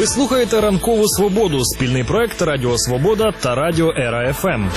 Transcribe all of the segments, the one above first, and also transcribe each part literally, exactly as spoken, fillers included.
Ви слухаєте «Ранкову свободу» – спільний проект Радіо Свобода та Радіо Ера Еф Ем.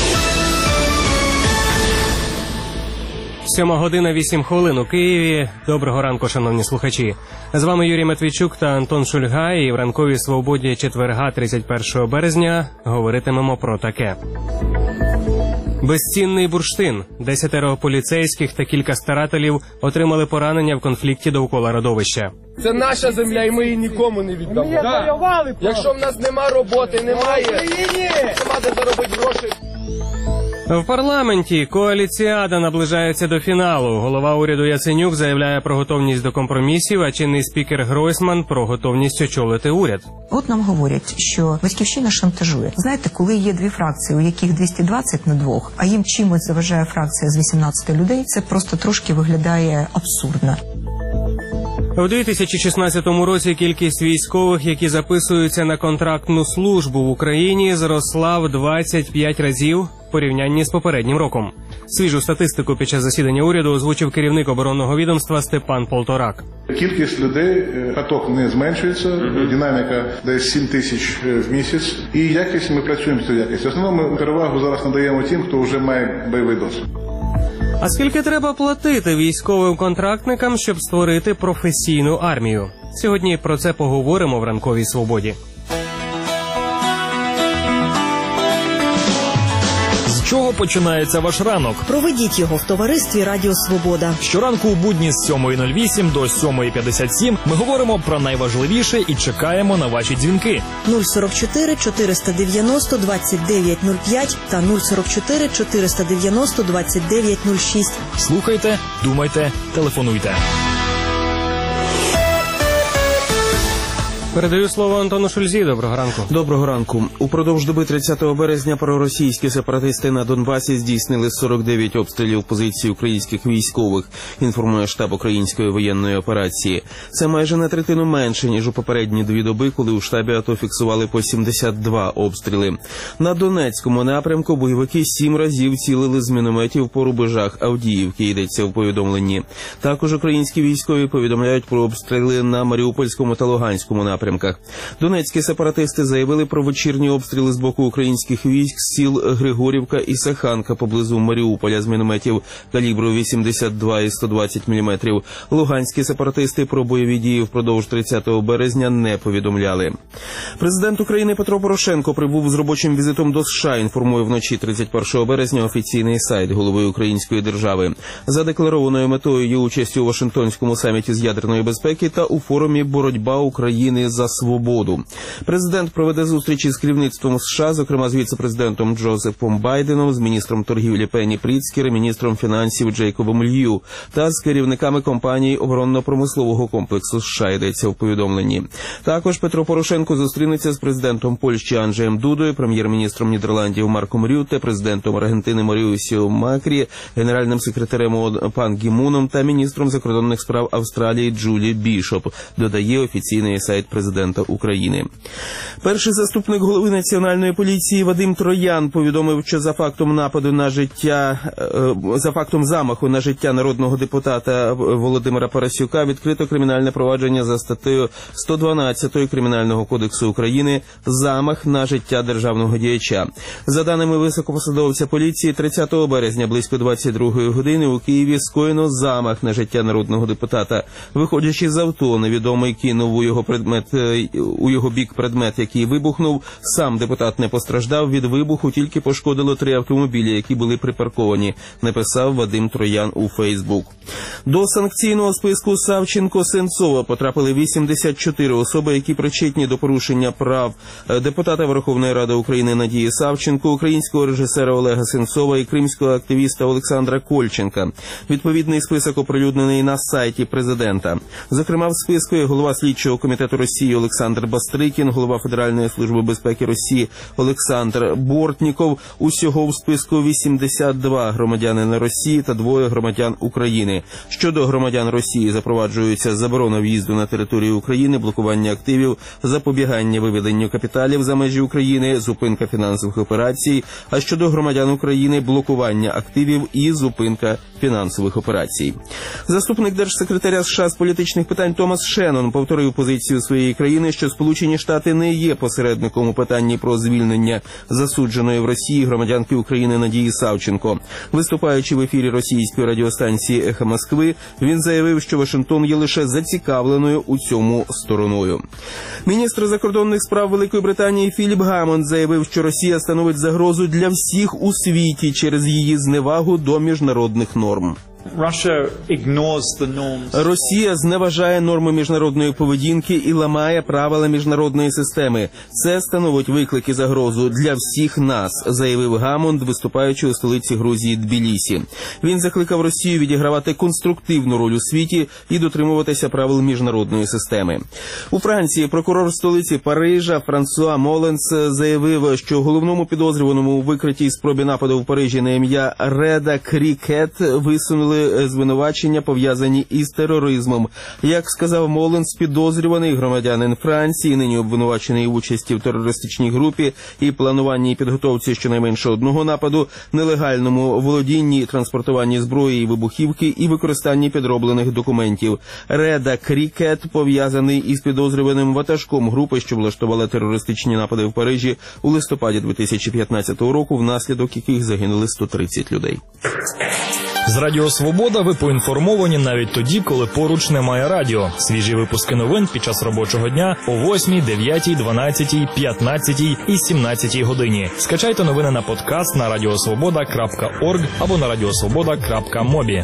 Сьома година, вісім хвилин у Києві. Доброго ранку, шановні слухачі. З вами Юрій Матвійчук та Антон Шульга. І в «Ранковій свободі» четверга, тридцять першого березня, говоритимемо про таке. Безцінний бурштин. Десятеро поліцейських та кілька старателів отримали поранення в конфлікті довкола родовища. Це наша земля, і ми її нікому не віддамо. Ми да. воювали, Якщо в нас нема роботи, немає, нема де заробити гроші. В парламенті коаліціада наближається до фіналу. Голова уряду Яценюк заявляє про готовність до компромісів, а чинний спікер Гройсман про готовність очолити уряд. От нам говорять, що Батьківщина шантажує. Знаєте, коли є дві фракції, у яких двісті двадцять на двох, а їм чимось заважає фракція з вісімнадцяти людей, це просто трошки виглядає абсурдно. У дві тисячі шістнадцятому році кількість військових, які записуються на контрактну службу в Україні, зросла в двадцять п'ять разів в порівнянні з попереднім роком. Свіжу статистику під час засідання уряду озвучив керівник оборонного відомства Степан Полторак. Кількість людей, поток не зменшується, mm-hmm. динаміка десь сім тисяч в місяць. І якість ми працюємо з цією якістю. В основному ми перевагу зараз надаємо тим, хто вже має бойовий досвід. А скільки треба платити військовим контрактникам, щоб створити професійну армію? Сьогодні про це поговоримо в «Ранковій свободі». З чого починається ваш ранок? Проведіть його в товаристві Радіо Свобода. Щоранку у будні з сьомої нуль вісім до сьомої п'ятдесят сім ми говоримо про найважливіше і чекаємо на ваші дзвінки. нуль сорок чотири чотириста дев'яносто двадцять дев'ять нуль п'ять та нуль сорок чотири чотириста дев'яносто двадцять дев'ять нуль шість. Слухайте, думайте, телефонуйте. Передаю слово Антону Шульзі. Доброго ранку. Доброго ранку. Упродовж доби тридцятого березня проросійські сепаратисти на Донбасі здійснили сорок дев'ять обстрілів позицій українських військових, інформує штаб української воєнної операції. Це майже на третину менше, ніж у попередні дві доби, коли у штабі АТО фіксували по сімдесят два обстріли. На Донецькому напрямку бойовики сім разів цілили з мінометів по рубежах Авдіївки, йдеться в повідомленні. Також українські військові повідомляють про обстріли на Маріупольському та Луганському напрямку. Донецькі сепаратисти заявили про вечірні обстріли з боку українських військ сіл Григорівка і Саханка поблизу Маріуполя з мінометів калібру вісімдесят два і сто двадцять міліметрів. Луганські сепаратисти про бойові дії впродовж тридцятого березня не повідомляли. Президент України Петро Порошенко прибув з робочим візитом до США, інформує вночі тридцять першого березня офіційний сайт голови української держави. За декларованою метою є участь у Вашингтонському саміті з ядерної безпеки та у форумі «Боротьба України за свободу». Президент проведе зустрічі з керівництвом США, зокрема з віце-президентом Джозефом Байденом, з міністром торгівлі Пенні Пріцкер, міністром фінансів Джейкобом Лью та з керівниками компаній оборонно-промислового комплексу США, йдеться в повідомленні. Також Петро Порошенко зустрінеться з президентом Польщі Анджеєм Дудою, прем'єр-міністром Нідерландів Марком Рютте, президентом Аргентини Маріусіо Макрі, генеральним секретарем ООН Пан Гі Муном та міністром закордонних справ Австралії Джулі Бішоп, додає офіційний сайт президента України. Перший заступник голови Національної поліції Вадим Троян повідомив, що за фактом нападу на життя, за фактом замаху на життя народного депутата Володимира Парасюка відкрито кримінальне провадження за статтею сто дванадцять Кримінального кодексу України «Замах на життя державного діяча». За даними високопосадовця поліції, тридцятого березня близько двадцять другої години у Києві скоєно замах на життя народного депутата. Виходячи з авто, невідомий кинув у його предмет, у його бік предмет, який вибухнув. Сам депутат не постраждав від вибуху, тільки пошкодило три автомобілі, які були припарковані, написав Вадим Троян у Фейсбук. До санкційного списку Савченко-Сенцова потрапили вісімдесят чотири особи, які причетні до порушення прав депутата Верховної Ради України Надії Савченко, українського режисера Олега Сенцова і кримського активіста Олександра Кольченка. Відповідний список оприлюднений на сайті президента. Зокрема, в списку є голова слідчого комітету Росії Олександр Бастрикін, голова Федеральної служби безпеки Росії Олександр Бортніков. Усього в списку вісімдесят два громадянина Росії та двоє громадян України. Щодо громадян Росії запроваджується заборона в'їзду на територію України, блокування активів, запобігання виведенню капіталів за межі України, зупинка фінансових операцій, а щодо громадян України – блокування активів і зупинка фінансових операцій. Заступник держсекретаря США з політичних питань Томас Шеннон повторив позицію своєї своєї країни, що Сполучені Штати не є посередником у питанні про звільнення засудженої в Росії громадянки України Надії Савченко. Виступаючи в ефірі російської радіостанції «Ехо Москви», він заявив, що Вашингтон є лише зацікавленою у цьому стороною. Міністр закордонних справ Великої Британії Філіп Гаммонд заявив, що Росія становить загрозу для всіх у світі через її зневагу до міжнародних норм. Росія зневажає норми міжнародної поведінки і ламає правила міжнародної системи. Це становить виклик і загрозу для всіх нас, заявив Гаммонд, виступаючи у столиці Грузії Тбілісі. Він закликав Росію відігравати конструктивну роль у світі і дотримуватися правил міжнародної системи. У Франції прокурор столиці Парижа Франсуа Моленс заявив, що головному підозрюваному у викритій спробі нападу в Парижі на ім'я Реда Крікет висунули звинувачення, пов'язані із тероризмом. Як сказав Моленс, підозрюваний громадянин Франції, нині обвинувачений в участі в терористичній групі і плануванні і підготовці щонайменше одного нападу, нелегальному володінні, транспортуванні зброї і вибухівки і використанні підроблених документів. Реда Крікет пов'язаний із підозрюваним ватажком групи, що влаштувала терористичні напади в Парижі у листопаді дві тисячі п'ятнадцятого року, внаслідок яких загинули сто тридцять людей. З Радіо Свобода ви поінформовані навіть тоді, коли поруч немає радіо. Свіжі випуски новин під час робочого дня о восьмій, дев'ятій, дванадцятій, п'ятнадцятій і сімнадцятій годині. Скачайте новини на подкаст на радіосвобода крапка орг або на радіосвобода крапка мобі.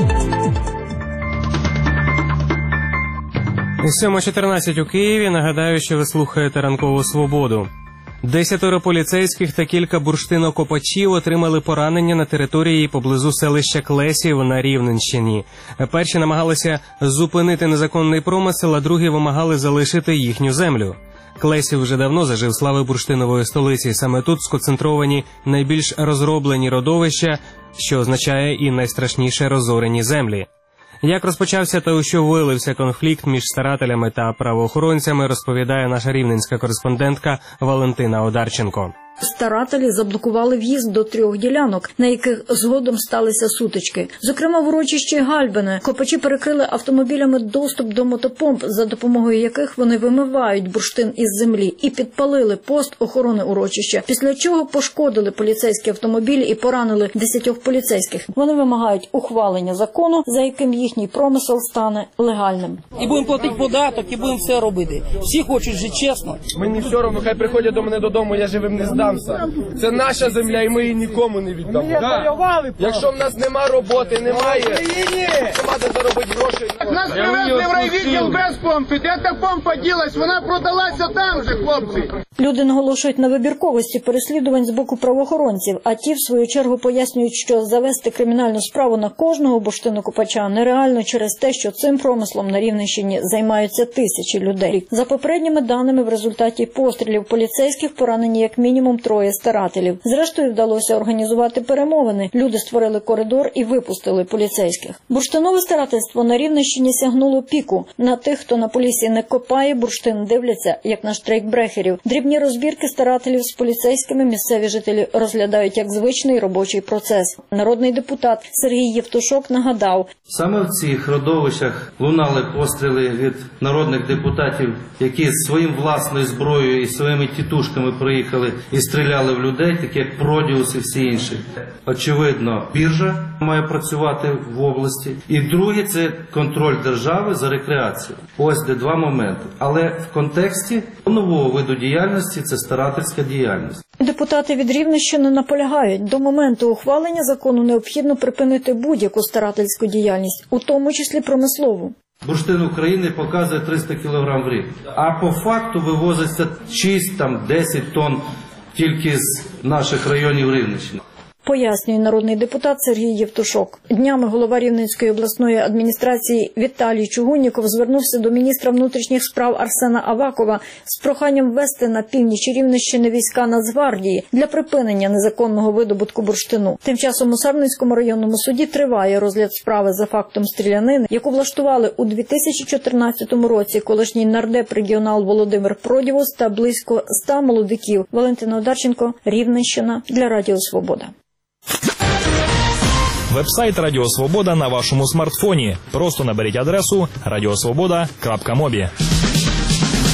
сьома чотирнадцять у Києві. Нагадаю, що ви слухаєте «Ранкову свободу». Десятеро поліцейських та кілька бурштинокопачів отримали поранення на території поблизу селища Клесів на Рівненщині. Перші намагалися зупинити незаконний промисел, а другі вимагали залишити їхню землю. Клесів вже давно зажив слави бурштинової столиці. Саме тут сконцентровані найбільш розроблені родовища, що означає і найстрашніше розорені землі. Як розпочався та у що вилився конфлікт між старателями та правоохоронцями, розповідає наша рівненська кореспондентка Валентина Одарченко. Старателі заблокували в'їзд до трьох ділянок, на яких згодом сталися сутички. Зокрема, в урочищі Гальбине копачі перекрили автомобілями доступ до мотопомп, за допомогою яких вони вимивають бурштин із землі, і підпалили пост охорони урочища, після чого пошкодили поліцейські автомобілі і поранили десятьох поліцейських. Вони вимагають ухвалення закону, за яким їхній промисел стане легальним. І будемо платити податок, і будемо все робити. Всі хочуть жити чесно. Мені все одно, хай приходять до мене додому, я живим не здам. Це наша земля, і ми її нікому не віддамо. Да. Якщо в нас нема роботи, немає, нема де заробити гроші. Нас привезли в райвідділ без помпи. Де та помпа ділась? Вона продалася там же, хлопці. Люди наголошують на вибірковості переслідувань з боку правоохоронців, а ті, в свою чергу, пояснюють, що завести кримінальну справу на кожного бурштинокопача нереально через те, що цим промислом на Рівненщині займаються тисячі людей. За попередніми даними, в результаті пострілів поліцейських поранені як мінімум троє старателів. Зрештою, вдалося організувати перемовини. Люди створили коридор і випустили поліцейських. Бурштинове старательство на Рівненщині сягнуло піку. На тих, хто на полісі не копає бурштин, дивляться, як на штрейкбрехерів. Дрібні розбірки старателів з поліцейськими місцеві жителі розглядають як звичний робочий процес. Народний депутат Сергій Євтушок нагадав. Саме в цих родовищах лунали постріли від народних депутатів, які з своїм власною зброєю і своїми тітушками приїхали і стріляли в людей, такі як Продіус і всі інші. Очевидно, біржа має працювати в області. І друге – це контроль держави за рекреацією. Ось де два моменти. Але в контексті нового виду діяльності – це старательська діяльність. Депутати від Рівненщини наполягають, до моменту ухвалення закону необхідно припинити будь-яку старательську діяльність, у тому числі промислову. Бурштин України показує триста кілограм в рік, а по факту вивозиться шість-десять тонн тільки з наших районів Рівненщини. Пояснює народний депутат Сергій Євтушок. Днями голова Рівненської обласної адміністрації Віталій Чугунніков звернувся до міністра внутрішніх справ Арсена Авакова з проханням ввести на північі Рівненщини війська Нацгвардії для припинення незаконного видобутку бурштину. Тим часом у Сарненському районному суді триває розгляд справи за фактом стрілянини, яку влаштували у дві тисячі чотирнадцятому році колишній нардеп-регіонал Володимир Продівус та близько ста молодиків. Валентина Одарченко, Рівненщина, для Радіо Свобода. Вебсайт Радіо Свобода на вашому смартфоні. Просто наберіть адресу радіосвобода крапка мобі.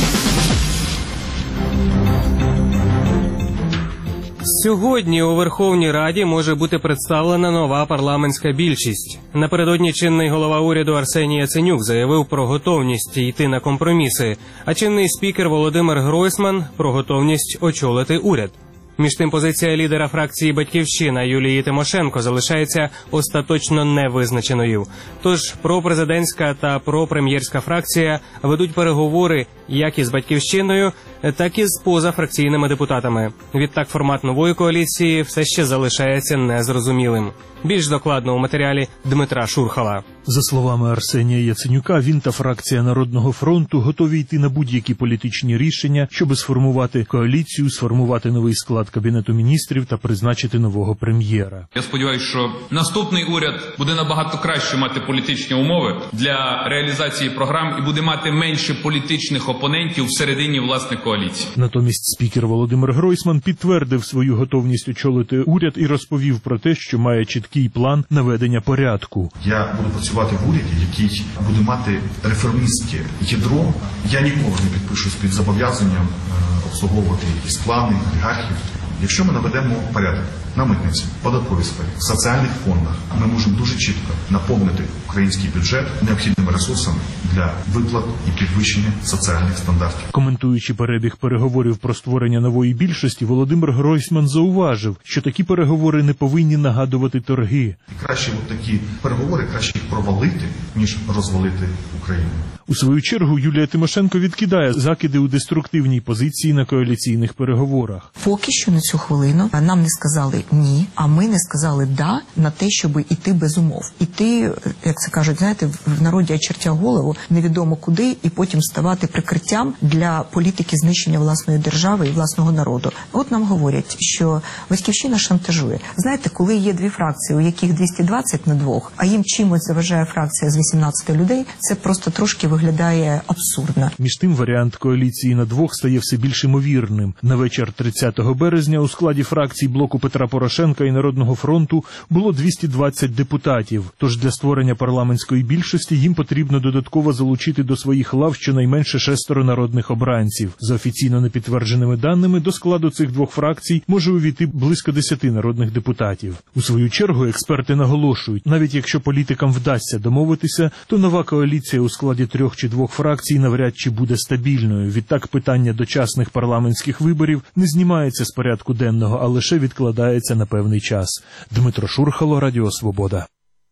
Сьогодні у Верховній Раді може бути представлена нова парламентська більшість. Напередодні чинний голова уряду Арсеній Яценюк заявив про готовність йти на компроміси, а чинний спікер Володимир Гройсман про готовність очолити уряд. Між тим, позиція лідера фракції «Батьківщина» Юлії Тимошенко залишається остаточно невизначеною. Тож пропрезидентська та пропрем'єрська фракція ведуть переговори як із «Батьківщиною», так і з позафракційними депутатами. Відтак формат нової коаліції все ще залишається незрозумілим. Більш докладно у матеріалі Дмитра Шурхала. За словами Арсенія Яценюка, він та фракція Народного фронту готові йти на будь-які політичні рішення, щоб сформувати коаліцію, сформувати новий склад Кабінету міністрів та призначити нового прем'єра. Я сподіваюся, що наступний уряд буде набагато краще мати політичні умови для реалізації програм і буде мати менше політичних опонентів всередині власної коаліції. Натомість спікер Володимир Гройсман підтвердив свою готовність очолити уряд і розповів про те, що має чіткий план наведення порядку. Я буду працювати в уряді, який буде мати реформістське ядро. Я ніколи не підпишусь під зобов'язанням обслуговувати якісь плани, олігархів. Якщо ми наведемо порядок на митниці, податковій сфері, в соціальних фондах, ми можемо дуже чітко наповнити український бюджет необхідними ресурсами для виплат і підвищення соціальних стандартів. Коментуючи перебіг переговорів про створення нової більшості, Володимир Гройсман зауважив, що такі переговори не повинні нагадувати торги. І краще от такі переговори, краще їх провалити, ніж розвалити Україну. У свою чергу Юлія Тимошенко відкидає закиди у деструктивній позиції на коаліційних переговорах. Поки що на цю хвилину нам не сказали ні, а ми не сказали да на те, щоб іти без умов. Іти, як це кажуть, знаєте, в народі очертя голову, невідомо куди, і потім ставати прикриттям для політики знищення власної держави і власного народу. От нам говорять, що Батьківщина шантажує. Знаєте, коли є дві фракції, у яких двісті двадцять на двох, а їм чимось заважає фракція з вісімнадцяти людей, це просто трошки виглядає абсурдно. Між тим, варіант коаліції на двох стає все більш ймовірним. На вечір тридцятого березня у складі фракцій блоку Петра Порошенка і Народного фронту було двісті двадцять депутатів. Тож для створення парламентської більшості їм потрібно додатково залучити до своїх лав щонайменше шестеро народних обранців. За офіційно непідтвердженими даними, до складу цих двох фракцій може увійти близько десяти народних депутатів. У свою чергу експерти наголошують, навіть якщо політикам вдасться домовитися, то нова коаліція у складі трьох чи двох фракцій навряд чи буде стабільною. Відтак питання дочасних парламентських виборів не знімається з порядку денного, а лише відкладається на певний час. Дмитро Шурхало, Радіо Свобода.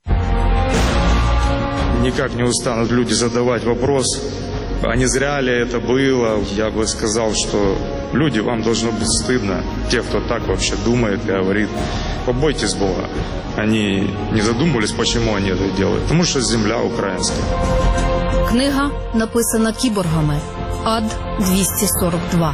Никак не устанут люди задавать вопрос, а не зря ли это было. Я бы сказал, что люди, вам должно быть стыдно. Те, кто так вообще думает и говорит, побойтесь Бога. Они не задумывались, почему они это делают. Потому что земля украинская. Книга написана кіборгами. Ад двісті сорок два.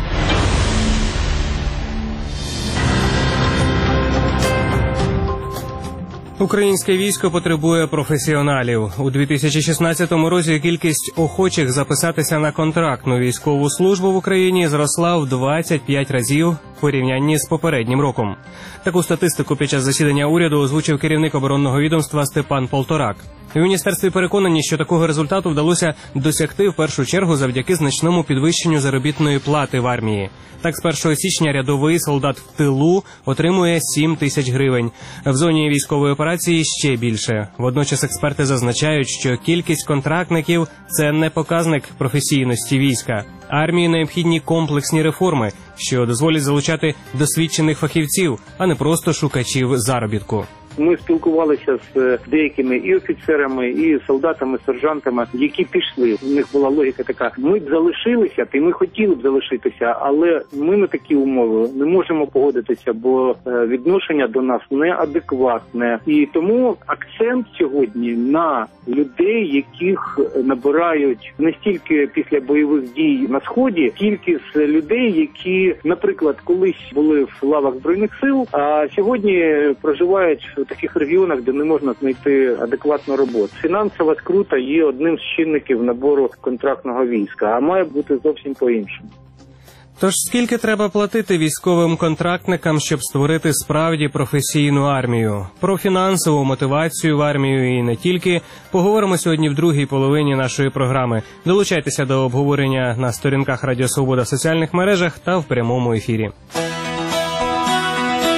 Українське військо потребує професіоналів. У дві тисячі шістнадцятому році кількість охочих записатися на контрактну військову службу в Україні зросла в двадцять п'ять разів в порівнянні з попереднім роком. Таку статистику під час засідання уряду озвучив керівник оборонного відомства Степан Полторак. У міністерстві переконані, що такого результату вдалося досягти в першу чергу завдяки значному підвищенню заробітної плати в армії. Так, з першого січня рядовий солдат в тилу отримує сім тисяч гривень. В зоні військової операції ще більше. Водночас експерти зазначають, що кількість контрактників – це не показник професійності війська. Армії необхідні комплексні реформи, що дозволять залучати досвідчених фахівців, а не просто шукачів заробітку. Ми спілкувалися з деякими і офіцерами, і солдатами, сержантами, які пішли. У них була логіка така: ми б залишилися, і ми хотіли б залишитися, але ми на такі умови не можемо погодитися, бо відношення до нас неадекватне. І тому акцент сьогодні на людей, яких набирають не стільки після бойових дій на Сході, тільки з людей, які, наприклад, колись були в лавах Збройних сил, а сьогодні проживають в таких регіонах, де не можна знайти адекватну роботу. Фінансова скрута є одним з чинників набору контрактного війська, а має бути зовсім по-іншому. Тож скільки треба платити військовим контрактникам, щоб створити справді професійну армію? Про фінансову мотивацію в армію і не тільки поговоримо сьогодні в другій половині нашої програми. Долучайтеся до обговорення на сторінках Радіо Свобода в соціальних мережах та в прямому ефірі.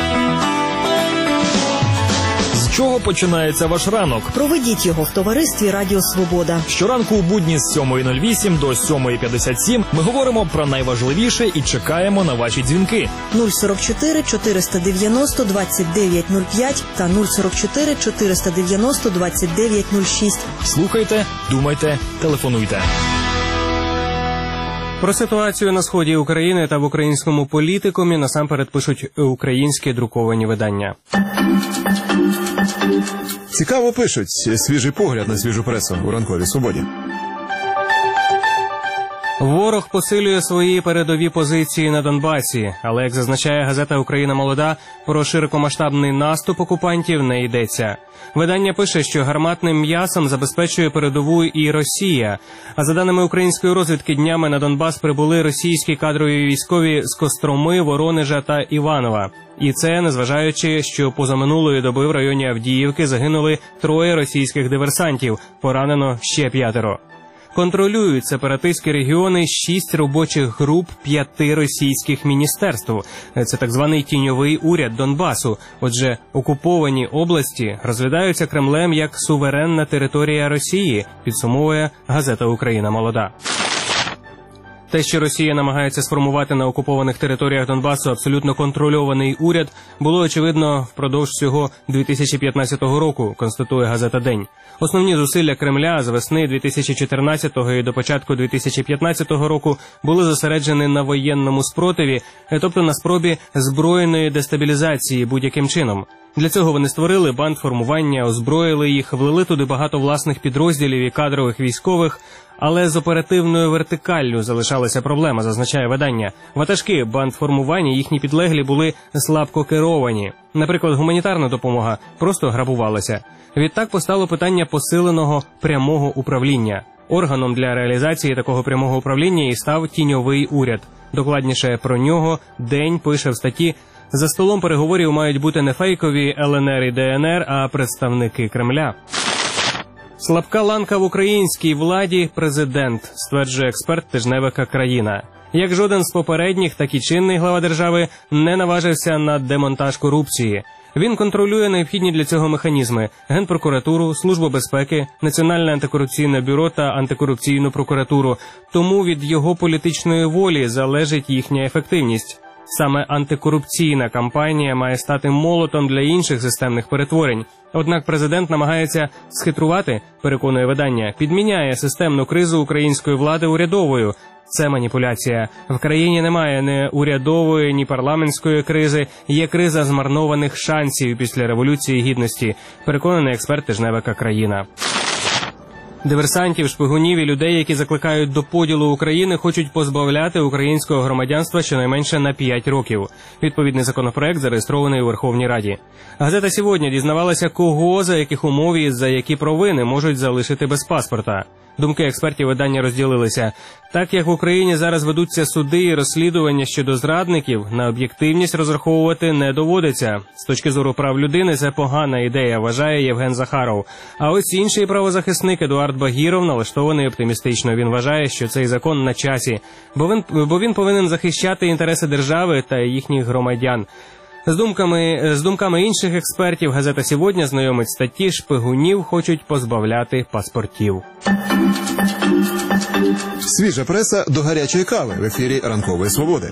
чого починається ваш ранок? Проведіть його в товаристві Радіо Свобода. Щоранку у будні з сьомої нуль вісім до сьомої п'ятдесят сім ми говоримо про найважливіше і чекаємо на ваші дзвінки. нуль сорок чотири чотириста дев'яносто двадцять дев'ять нуль п'ять та нуль сорок чотири чотириста дев'яносто двадцять дев'ять нуль шість. Слухайте, думайте, телефонуйте. Про ситуацію на сході України та в українському політикумі насамперед пишуть українські друковані видання. Цікаво пишуть. Свіжий погляд на свіжу пресу у ранковій свободі. Ворог посилює свої передові позиції на Донбасі, але, як зазначає газета «Україна молода», про широкомасштабний наступ окупантів не йдеться. Видання пише, що гарматним м'ясом забезпечує передову і Росія. А за даними української розвідки, днями на Донбас прибули російські кадрові військові з Костроми, Воронежа та Іванова. І це незважаючи, що позаминулої доби в районі Авдіївки загинули троє російських диверсантів, поранено ще п'ятеро. Контролюють сепаратистські регіони шість робочих груп п'яти російських міністерств. Це так званий тіньовий уряд Донбасу. Отже, окуповані області розглядаються Кремлем як суверенна територія Росії, підсумовує газета «Україна молода». Те, що Росія намагається сформувати на окупованих територіях Донбасу абсолютно контрольований уряд, було очевидно впродовж цього дві тисячі п'ятнадцятого року, констатує газета «День». Основні зусилля Кремля з весни дві тисячі чотирнадцятого і до початку дві тисячі п'ятнадцятого року були зосереджені на воєнному спротиві, тобто на спробі збройної дестабілізації будь-яким чином. Для цього вони створили бандформування, озброїли їх, влили туди багато власних підрозділів і кадрових військових, але з оперативною вертикаллю залишалася проблема, зазначає видання. Ватажки бандформування, їхні підлеглі були слабко керовані. Наприклад, гуманітарна допомога просто грабувалася. Відтак постало питання посиленого прямого управління. Органом для реалізації такого прямого управління і став тіньовий уряд. Докладніше про нього «День» пише в статті: «За столом переговорів мають бути не фейкові Л Н Р і Д Н Р, а представники Кремля». Слабка ланка в українській владі – президент, стверджує експерт тижневика «Країна». Як жоден з попередніх, так і чинний глава держави не наважився на демонтаж корупції. Він контролює необхідні для цього механізми – Генпрокуратуру, Службу безпеки, Національне антикорупційне бюро та антикорупційну прокуратуру. Тому від його політичної волі залежить їхня ефективність. Саме антикорупційна кампанія має стати молотом для інших системних перетворень. Однак президент намагається схитрувати, переконує видання, підміняє системну кризу української влади урядовою. Це маніпуляція. В країні немає ні урядової, ні парламентської кризи. Є криза змарнованих шансів після Революції Гідності, переконаний експерт тижневика «Країна». Диверсантів, шпигунів і людей, які закликають до поділу України, хочуть позбавляти українського громадянства щонайменше на п'ять років. Відповідний законопроект зареєстрований у Верховній Раді. Газета «Сьогодні» дізнавалася, кого, за яких умов і за які провини можуть залишити без паспорта. Думки експертів видання розділилися. Так як в Україні зараз ведуться суди і розслідування щодо зрадників, на об'єктивність розраховувати не доводиться. З точки зору прав людини це погана ідея, вважає Євген Захаров. А ось інший правозахисник Едуард Багіров налаштований оптимістично. Він вважає, що цей закон на часі, бо він, бо він повинен захищати інтереси держави та їхніх громадян. З думками, з думками інших експертів газета «Сьогодні» знайомить статті «Шпигунів хочуть позбавляти паспортів». Свіжа преса до гарячої кави в ефірі «Ранкової свободи».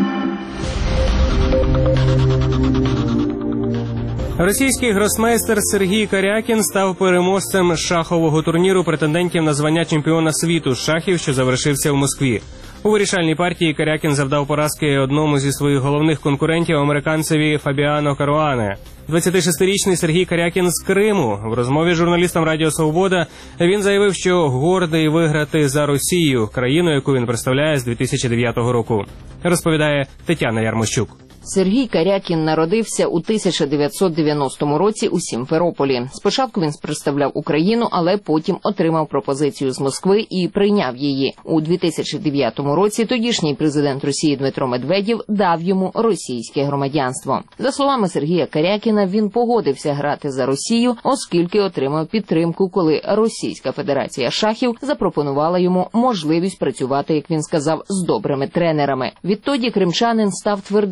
Російський гросмейстер Сергій Карякін став переможцем шахового турніру претендентів на звання чемпіона світу з шахів, що завершився в Москві. У вирішальній партії Карякін завдав поразки одному зі своїх головних конкурентів, американцеві Фабіано Каруане. двадцятишестирічний Сергій Карякін з Криму. В розмові з журналістом Радіо Свобода він заявив, що гордий виграти за Росію, країну, яку він представляє з дві тисячі дев'ятого року. Розповідає Тетяна Ярмощук. Сергій Карякін народився у тисяча дев'ятсот дев'яностому році у Сімферополі. Спочатку він представляв Україну, але потім отримав пропозицію з Москви і прийняв її. У дві тисячі дев'ятому році тодішній президент Росії Дмитро Медведєв дав йому російське громадянство. За словами Сергія Карякіна, він погодився грати за Росію, оскільки отримав підтримку, коли Російська Федерація шахів запропонувала йому можливість працювати, як він сказав, з добрими тренерами. Відтоді кримчанин став твердим прихильником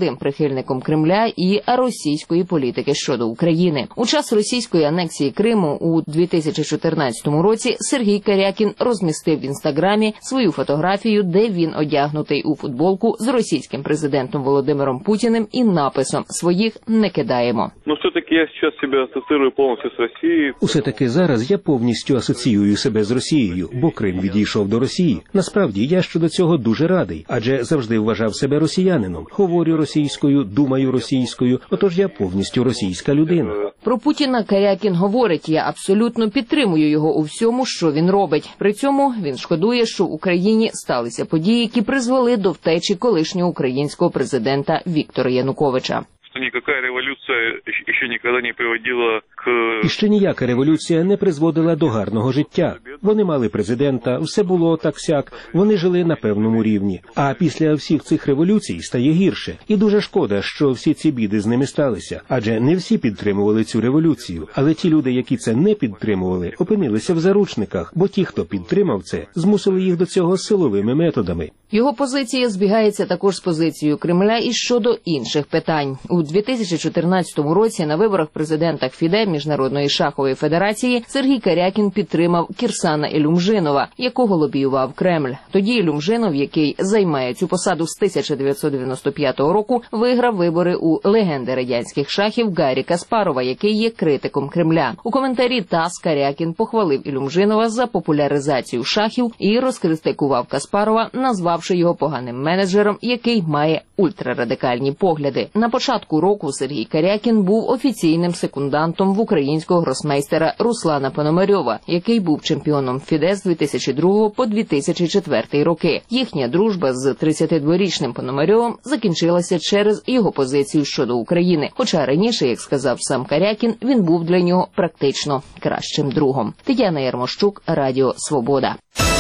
прихильником Кремля і російської політики щодо України. У час російської анексії Криму у дві тисячі чотирнадцятому році Сергій Карякін розмістив в інстаграмі свою фотографію, де він одягнутий у футболку з російським президентом Володимиром Путіним і написом «Своїх не кидаємо». Ну, все-таки я зараз себе асоціюю повністю з Росією. Усе-таки зараз я повністю асоціюю себе з Росією, бо Крим відійшов до Росії. Насправді, я щодо цього дуже радий, адже завжди вважав себе росіянином. Говорю російською, думаю російською, отож я повністю російська людина. Про Путіна Карякін говорить: «Я абсолютно підтримую його у всьому, що він робить». При цьому він шкодує, що в Україні сталися події, які призвели до втечі колишнього українського президента Віктора Януковича. Ніяка революція ще ніколи не приводила к... І ще ніяка революція не призводила до гарного життя. Вони мали президента, все було так-сяк, вони жили на певному рівні. А після всіх цих революцій стає гірше. І дуже шкода, що всі ці біди з ними сталися. Адже не всі підтримували цю революцію. Але ті люди, які це не підтримували, опинилися в заручниках. Бо ті, хто підтримав це, змусили їх до цього силовими методами. Його позиція збігається також з позицією Кремля і щодо інших питань. У дві тисячі чотирнадцятому році на виборах президента ФІДЕ Міжнародної шахової федерації Сергій Карякін підтримав Кірсана Ілюмжинова, якого лобіював Кремль. Тоді Ілюмжинов, який займає цю посаду з тисяча дев'ятсот дев'яносто п'ятого року, виграв вибори у легенди радянських шахів Гаррі Каспарова, який є критиком Кремля. У коментарі ТАСС Карякін похвалив Ілюмжинова за популяризацію шахів і розкритикував Каспарова, назвавши його поганим менеджером, який має ультрарадикальні погляди. На початку року Сергій Карякін був офіційним секундантом в українського гросмейстера Руслана Пономарьова, який був чемпіоном ФІДЕ з дві тисячі другого по дві тисячі четвертий роки. Їхня дружба з тридцятидворічним Пономарьовим закінчилася через його позицію щодо України. Хоча раніше, як сказав сам Карякін, він був для нього практично кращим другом. Тетяна Ярмощук, Радіо Свобода.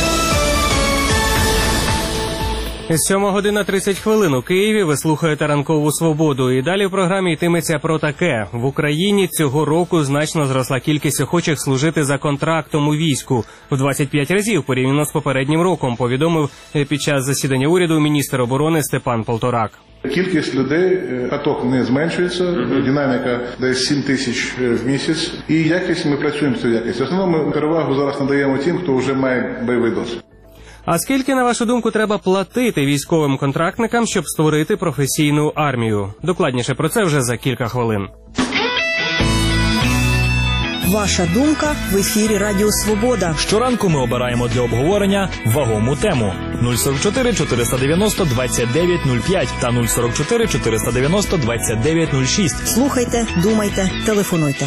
Сьома година тридцять хвилин у Києві. Ви слухаєте «Ранкову свободу». І далі в програмі йтиметься про таке. В Україні цього року значно зросла кількість охочих служити за контрактом у війську. В двадцять п'ять разів порівняно з попереднім роком, повідомив під час засідання уряду міністр оборони Степан Полторак. Кількість людей поток не зменшується, динаміка десь сім тисяч в місяць. І якість ми працюємо з цією якістю. В основному ми перевагу зараз надаємо тим, хто вже має бойовий досвід. А скільки, на вашу думку, треба платити військовим контрактникам, щоб створити професійну армію? Докладніше про це вже за кілька хвилин. Ваша думка в ефірі Радіо Свобода. Щоранку ми обираємо для обговорення вагому тему. нуль сорок чотири чотириста дев'яносто двадцять дев'ять нуль п'ять та нуль сорок чотири чотириста дев'яносто двадцять дев'ять нуль шість. Слухайте, думайте, телефонуйте.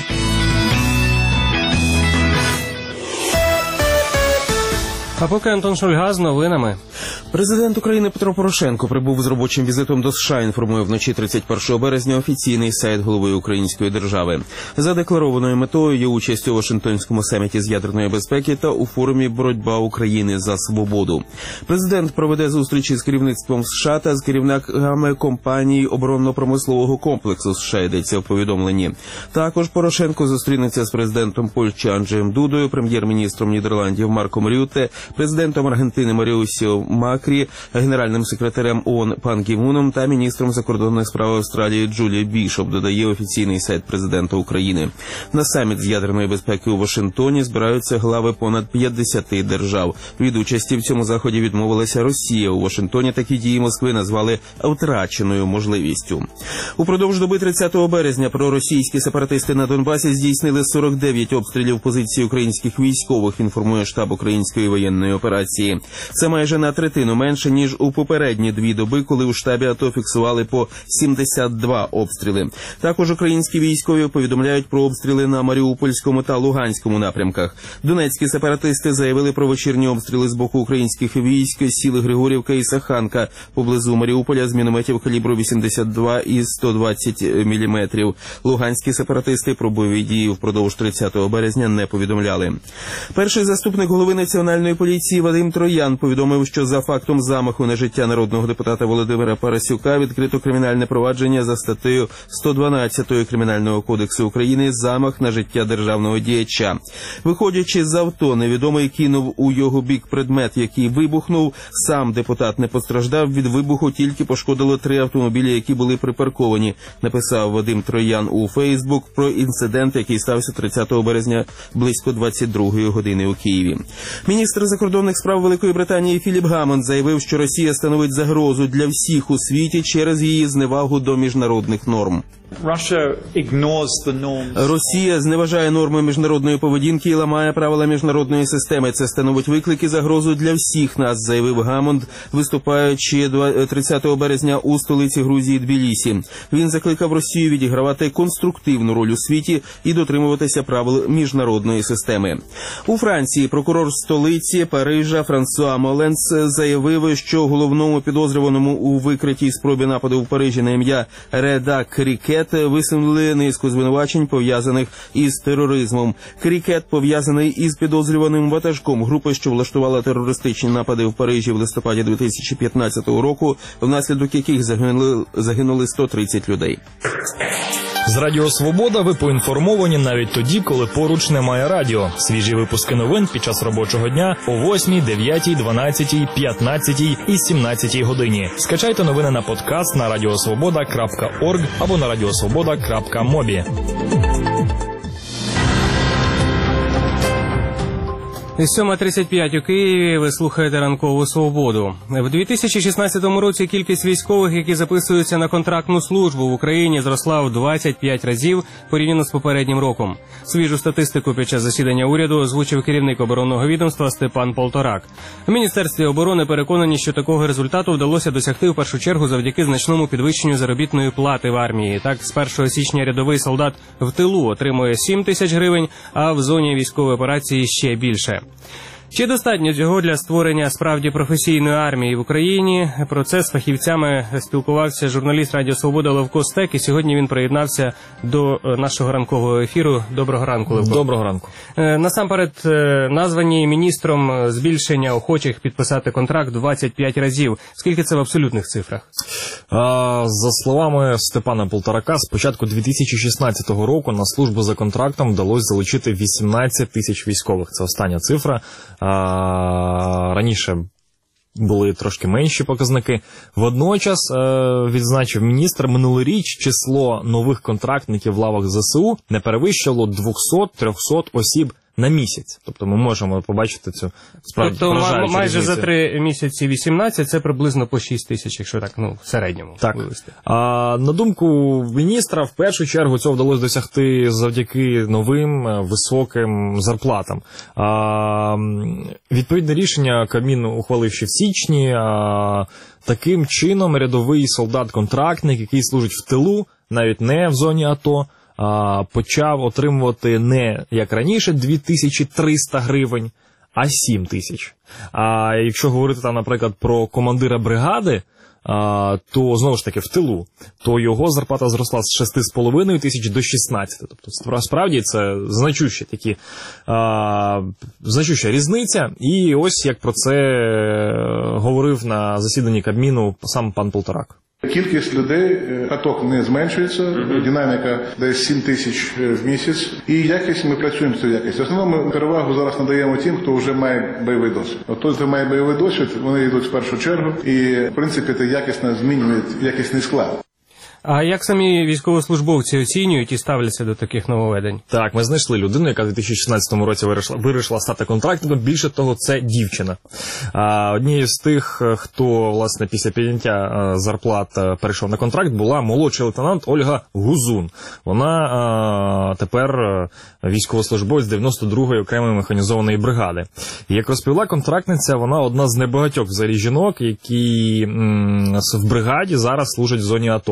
А поки Антон Шульга з новинами. Президент України Петро Порошенко прибув з робочим візитом до США, інформує вночі тридцять першого березня офіційний сайт голови української держави. Задекларованою метою є участь у Вашингтонському саміті з ядерної безпеки та у форумі «Боротьба України за свободу». Президент проведе зустрічі з керівництвом США та з керівниками компаній оборонно-промислового комплексу США, йдеться в повідомленні. Також Порошенко зустрінеться з президентом Польщі Анджеєм Дудою, прем'єр-міністром Нідерландів Марком Рютте, президентом Аргентини Маріусіо Макрі, генеральним секретарем ООН Пан Гі Муном та міністром закордонних справ Австралії Джулія Бішоп, додає офіційний сайт президента України. На саміт з ядерної безпеки у Вашингтоні збираються глави понад п'ятдесяти держав. Від участі в цьому заході відмовилася Росія. У Вашингтоні такі дії Москви назвали втраченою можливістю. Упродовж доби тридцятого березня проросійські сепаратисти на Донбасі здійснили сорок дев'ять обстрілів позицій українських військових, інформує штаб української воєнної операції. Це майже на третину менше, ніж у попередні дві доби, коли у штабі АТО фіксували по сімдесят два обстріли. Також українські військові повідомляють про обстріли на Маріупольському та Луганському напрямках. Донецькі сепаратисти заявили про вечірні обстріли з боку українських військ сіли Григорівка і Саханка поблизу Маріуполя з мінометів калібру вісімдесят два і сто двадцять міліметрів. Луганські сепаратисти про бойові дії впродовж тридцятого березня не повідомляли. Перший заступник голови Національної поліції поліції Вадим Троян повідомив, що за фактом замаху на життя народного депутата Володимира Парасюка відкрито кримінальне провадження за статтею сто дванадцять Кримінального кодексу України «Замах на життя державного діяча». Виходячи з авто, невідомий кинув у його бік предмет, який вибухнув. Сам депутат не постраждав від вибуху, тільки пошкодило три автомобілі, які були припарковані, написав Вадим Троян у Фейсбук про інцидент, який стався тридцятого березня близько двадцять другої години у Києві. Міністр закордонних справ Великої Британії Філіп Гаммонд заявив, що Росія становить загрозу для всіх у світі через її зневагу до міжнародних норм. Росія зневажає норми міжнародної поведінки і ламає правила міжнародної системи. Це становить виклик і загрозу для всіх нас, заявив Гаммонд, виступаючи тридцятого березня у столиці Грузії Тбілісі. Він закликав Росію відігравати конструктивну роль у світі і дотримуватися правил міжнародної системи. У Франції прокурор столиці Парижа Франсуа Моленс заявив, що головному підозрюваному у викритій спробі нападу в Парижі на ім'я Реда Крікет висунули низку звинувачень, пов'язаних із тероризмом. Крікет пов'язаний із підозрюваним ватажком групи, що влаштувала терористичні напади в Парижі в листопаді дві тисячі п'ятнадцятого року, внаслідок яких загинули, загинули сто тридцять людей. З Радіо Свобода ви поінформовані навіть тоді, коли поруч немає радіо. Свіжі випуски новин під час робочого дня о восьмій, дев'ятій, дванадцятій, п'ятнадцятій і сімнадцятій годині. Скачайте новини на подкаст на радіосвобода крапка орг або на радіосвобода крапка мобі. сьома тридцять п'ять у Києві. Ви слухаєте «Ранкову свободу». В дві тисячі шістнадцятому році кількість військових, які записуються на контрактну службу в Україні, зросла в двадцять п'ять разів порівняно з попереднім роком. Свіжу статистику під час засідання уряду озвучив керівник оборонного відомства Степан Полторак. В Міністерстві оборони переконані, що такого результату вдалося досягти в першу чергу завдяки значному підвищенню заробітної плати в армії. Так, з першого січня рядовий солдат в тилу отримує сім тисяч гривень, а в зоні військової операції ще більше. Чи достатньо цього для створення справді професійної армії в Україні? Про це з фахівцями спілкувався журналіст Радіо Свобода Левко Стек, і сьогодні він приєднався до нашого ранкового ефіру. Доброго ранку, Левко. Доброго ранку. Насамперед, названі міністром збільшення охочих підписати контракт двадцять п'ять разів. Скільки це в абсолютних цифрах? А, за словами Степана Полторака, з початку дві тисячі шістнадцятого року на службу за контрактом вдалося залучити вісімнадцять тисяч військових. Це остання цифра. А, раніше були трошки менші показники. Водночас, е, відзначив міністр, минулоріч число нових контрактників в лавах ЗСУ не перевищило двісті-триста осіб на місяць. Тобто ми можемо побачити цю справді тобто, вражаючу майже різницю. За три місяці вісімнадцять, це приблизно по шість тисяч, якщо так, ну, в середньому так. вивести. А, на думку міністра, в першу чергу цього вдалося досягти завдяки новим високим зарплатам. А, відповідне рішення Кабмін ухвалив ще в січні. А, таким чином рядовий солдат-контрактник, який служить в тилу, навіть не в зоні АТО, А, почав отримувати не, як раніше, дві тисячі триста гривень, а сім тисяч. А якщо говорити, там, наприклад, про командира бригади, а, то, знову ж таки, в тилу, то його зарплата зросла з шести з половиною тисяч до шістнадцяти. Тобто, справді, це значущі такі, а, значуща різниця. І ось як про це говорив на засіданні Кабміну сам пан Полторак. Кількість людей, поток не зменшується, mm-hmm. динаміка десь сім тисяч в місяць. І якість ми працюємо з цією якістю. В основному ми перевагу зараз надаємо тим, хто вже має бойовий досвід. От той, хто має бойовий досвід, вони йдуть в першу чергу і, в принципі, це якісно змінює якісний склад. А як самі військовослужбовці оцінюють і ставляться до таких нововведень? Так, ми знайшли людину, яка в дві тисячі шістнадцятому році вирішила, вирішила стати контрактником. Більше того, це дівчина. А, однією з тих, хто, власне, після підняття зарплат перейшов на контракт, була молодший лейтенант Ольга Гузун. Вона а, тепер військовослужбовець дев'яносто другої окремої механізованої бригади. І, як розповіла контрактниця, вона одна з небагатьох взагалі жінок, які м, в бригаді зараз служать в зоні АТО. Тобто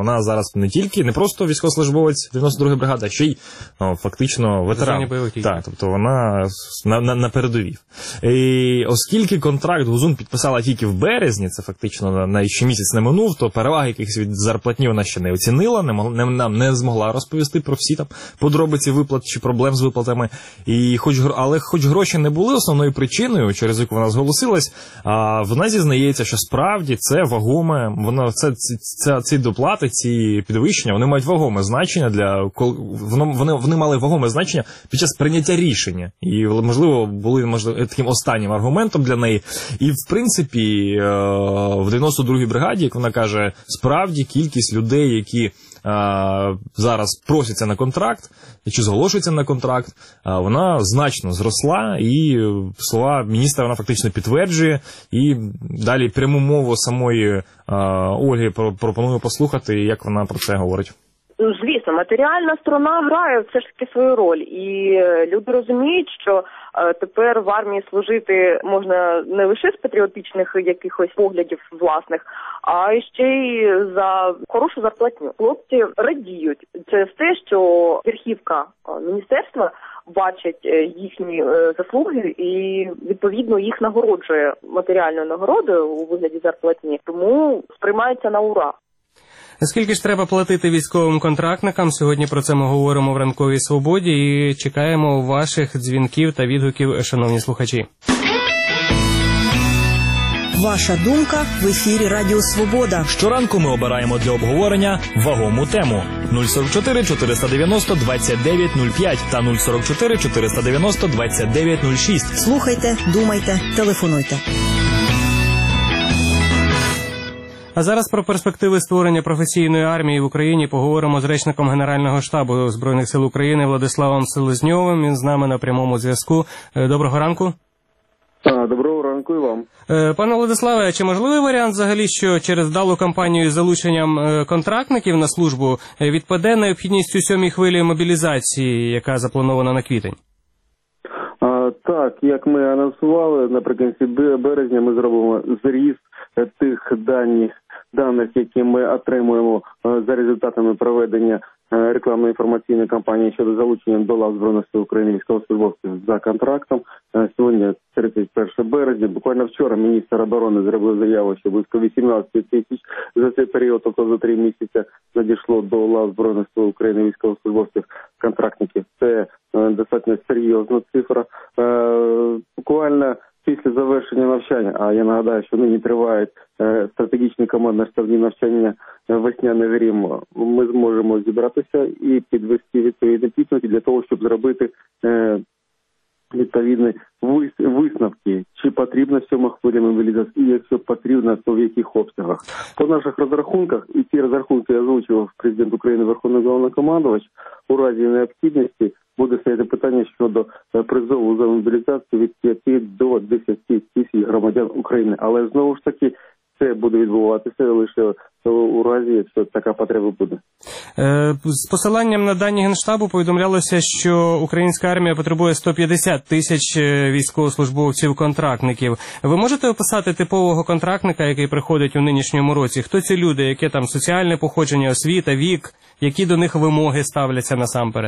вона зараз не тільки, не просто військовослужбовець дев'яносто другої бригади, а ще й о, фактично ветеран. Так, тобто вона на, на, на передовій. І оскільки контракт Гузун підписала тільки в березні, це фактично на, на ще місяць не минув, то переваги якихось від зарплатні вона ще не оцінила, не, не, нам не змогла розповісти про всі там подробиці виплат чи проблем з виплатами. І хоч, але хоч гроші не були основною причиною, через яку вона зголосилась, а вона зізнається, що справді це вагоме, вона, це, це, це, ці доплати, ці підвищення, вони мають вагоме значення для, вони, вони, вони мали вагоме значення під час прийняття рішення. І, можливо, були можливо, таким останнім аргументом для неї. І, в принципі, в дев'яносто другій бригаді, як вона каже, справді кількість людей, які зараз просяться на контракт, чи зголошуються на контракт, вона значно зросла, і слова міністра вона фактично підтверджує. І далі пряму мову самої Ольги пропоную послухати, як вона про це говорить. Звісно, матеріальна сторона грає все ж таки свою роль, і люди розуміють, що е, тепер в армії служити можна не лише з патріотичних якихось поглядів власних, а ще й за хорошу зарплатню. Хлопці радіють через те, що верхівка міністерства бачить їхні заслуги і, відповідно, їх нагороджує матеріальною нагородою у вигляді зарплатні, тому сприймається на ура. Скільки ж треба платити військовим контрактникам? Сьогодні про це ми говоримо в «Ранковій свободі» і чекаємо ваших дзвінків та відгуків, шановні слухачі. Ваша думка в ефірі Радіо Свобода. Щоранку ми обираємо для обговорення вагому тему. нуль сорок чотири чотириста дев'яносто двадцять дев'ять нуль п'ять та нуль сорок чотири чотириста дев'яносто двадцять дев'ять нуль шість. Слухайте, думайте, телефонуйте. А зараз про перспективи створення професійної армії в Україні поговоримо з речником Генерального штабу Збройних сил України Владиславом Селезньовим. Він з нами на прямому зв'язку. Доброго ранку. Доброго ранку і вам. Пане Владиславе, чи можливий варіант взагалі, що через вдалу кампанію з залученням контрактників на службу відпаде необхідність у сьомій хвилі мобілізації, яка запланована на квітень? А, так, як ми анонсували, наприкінці березня ми зробимо зріз тих даних, даних, які ми отримуємо за результатами проведення рекламно-інформаційної кампанії щодо залучення до лав Збройних сил України військовослужбовців за контрактом. Сьогодні тридцять перше березня. Буквально вчора міністр оборони зробив заяву, що близько вісімнадцять тисяч за цей період, тобто за три місяці, надійшло до лав Збройних сил України військовослужбовців контрактників. Це достатньо серйозна цифра. Буквально після завершення навчання, а я нагадаю, що нині тривають е, стратегічні командно-штабні навчання весняний грім, ми зможемо зібратися і підвести відповідні підсумки для того, щоб зробити е, відповідні висновки, чи потрібна сьома хвиля мобілізації, і якщо потрібно, то в яких обсягах. По наших розрахунках, і ці розрахунки озвучував президент України Верховний Головнокомандувач, у разі необхідності буде стояти питання щодо призову за мобілізацію від п'яти до десяти тисяч громадян України. Але знову ж таки, це буде відбуватися лише у разі, якщо така потреба буде. З посиланням на дані Генштабу повідомлялося, що українська армія потребує сто п'ятдесят тисяч військовослужбовців-контрактників. Ви можете описати типового контрактника, який приходить у нинішньому році? Хто ці люди, яке там соціальне походження, освіта, вік, які до них вимоги ставляться насамперед?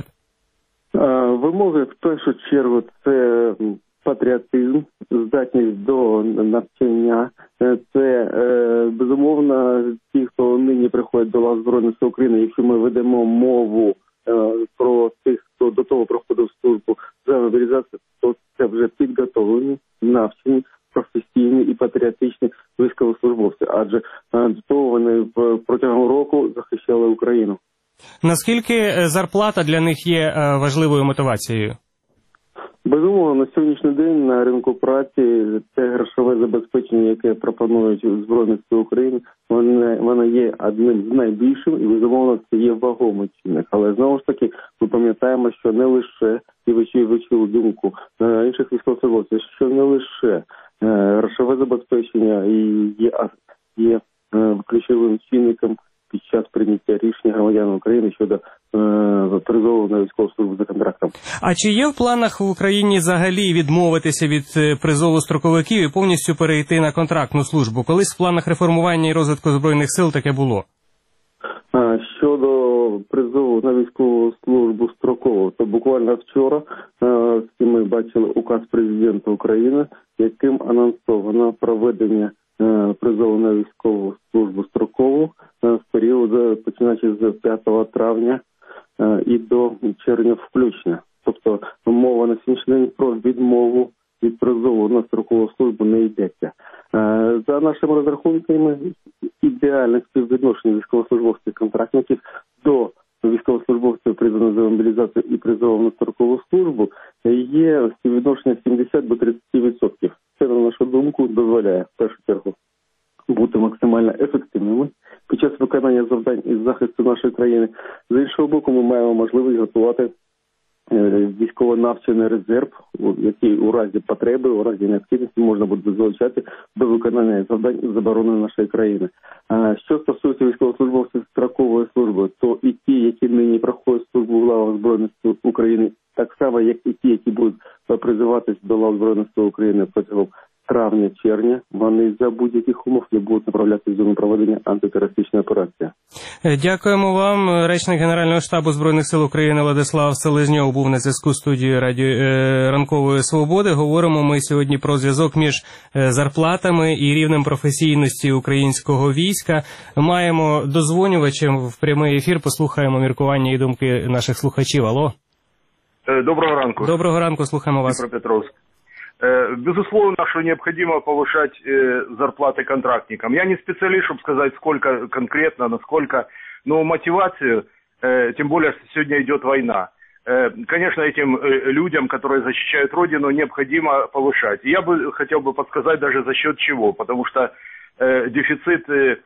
Вимоги в першу чергу це патріотизм, здатність до навчання. Це, безумовно, ті, хто нині приходить до лав Збройних сил України, якщо ми ведемо мову про тих, хто до того проходив службу за мобілізацію, то це вже підготовлені, навчені, професійні і патріотичні військовослужбовці. Адже до того вони протягом року захищали Україну. Наскільки зарплата для них є важливою мотивацією? Безумовно, на сьогоднішній день на ринку праці це грошове забезпечення, яке пропонують Збройні Сили України, воно, воно є одним з найбільших і, безумовно, це є вагомий чинник. Але, знову ж таки, ми пам'ятаємо, що не лише, і ви ще й вичули думку інших військовослужбовців, що не лише грошове забезпечення є, є ключовим чинником під час прийняття рішення громадян України щодо е, призову на військову службу за контрактом. А чи є в планах в Україні взагалі відмовитися від призову строковиків і повністю перейти на контрактну службу? Колись в планах реформування і розвитку Збройних сил таке було? А, службу строкову. То буквально вчора всі ми бачили указ президента України, яким анонсовано проведення призову на військову службу строкову з періоду, починаючи з п'ятого травня і до червня включно. Тобто мова на сьогоднішній день про відмову від призову на строкову службу не йдеться. За нашими розрахунками, ідеальне співвідношення військовослужбовців контрактників до військовослужбовців, призваних за мобілізацію і призовом на строкову службу, є співвідношення сімдесят до тридцяти відсотків. Це, на нашу думку, дозволяє, в першу чергу, бути максимально ефективними під час виконання завдань із захисту нашої країни. З іншого боку, ми маємо можливість готувати військово-навчальний резерв, який у разі потреби, у разі необхідності можна буде залучати до виконання завдань із оборони нашої країни. Що стосується військовослужбовців строкової служби, то і ті, які нині проходять службу в лавах Збройних сил України, так само, як і ті, які будуть призиватись до лав Збройних сил України протягом травня-червня, вони за будь-яких умов не будуть направлятися в зону проведення антитерористичної операції. Дякуємо вам. Речник Генерального штабу Збройних сил України Владислав Селезньов був на зв'язку з студією радіо е, Ранкової Свободи. Говоримо ми сьогодні про зв'язок між зарплатами і рівнем професійності українського війська. Маємо дозвонювачем в прямий ефір, послухаємо міркування і думки наших слухачів. Алло. Доброго ранку. Доброго ранку, слухаємо вас. Днепропетровск. Безусловно, что необходимо повышать зарплаты контрактникам. Я не специалист, чтобы сказать, сколько конкретно, насколько, но мотивацию, тем более, что сегодня идет война. Конечно, этим людям, которые защищают Родину, необходимо повышать. Я бы хотел бы подсказать даже за счет чего, потому что дефицит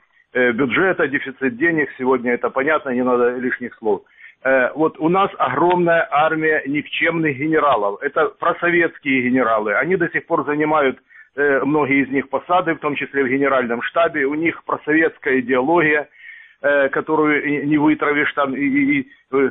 бюджета, дефицит денег сегодня, это понятно, не надо лишних слов. Вот у нас огромная армия никчемных генералов. Это просоветские генералы. Они до сих пор занимают, э, многие из них, посады, в том числе в генеральном штабе. У них просоветская идеология, э, которую не вытравишь там. И, и,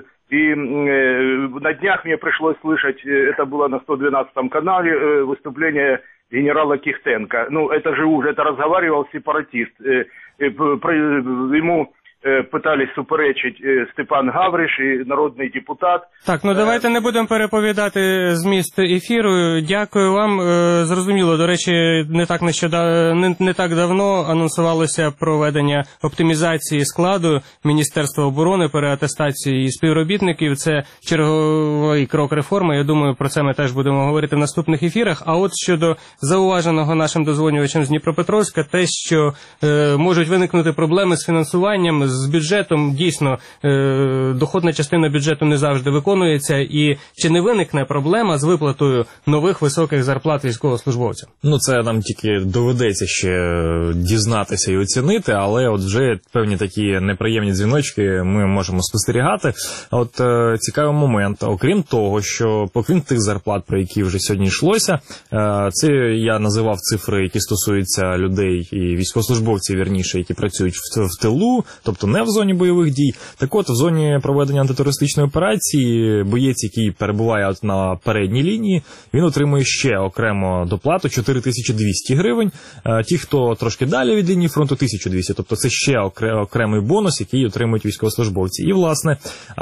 и э, на днях мне пришлось слышать, это было на сто двенадцатом канале, э, выступление генерала Кихтенко. Ну, это же уже, это разговаривал сепаратист. Э, э, про, ему... Питались суперечить Степан Гавриш і народний депутат. Так, ну давайте не будемо переповідати зміст ефіру. Дякую вам. Зрозуміло, до речі, не так нещодавно, не, не так давно анонсувалося проведення оптимізації складу Міністерства оборони, переатестації співробітників. Це черговий крок реформи. Я думаю, про це ми теж будемо говорити в наступних ефірах. А от щодо зауваженого нашим дозвонювачем з Дніпропетровська, те, що е, можуть виникнути проблеми з фінансуванням, з бюджетом, дійсно, е, доходна частина бюджету не завжди виконується, і чи не виникне проблема з виплатою нових високих зарплат військовослужбовцям? Ну, це нам тільки доведеться ще дізнатися і оцінити, але от вже певні такі неприємні дзвіночки ми можемо спостерігати. От е, цікавий момент, окрім того, що окрім тих зарплат, про які вже сьогодні йшлося, е, це я називав цифри, які стосуються людей і військовослужбовців, вірніше, які працюють в, в тилу, тобто не в зоні бойових дій. Так от, в зоні проведення антитерористичної операції боєць, який перебуває от на передній лінії, він отримує ще окремо доплату чотири тисячі двісті гривень. Ті, хто трошки далі від лінії фронту, тисячу двісті. Тобто це ще окремий бонус, який отримують військовослужбовці. І, власне,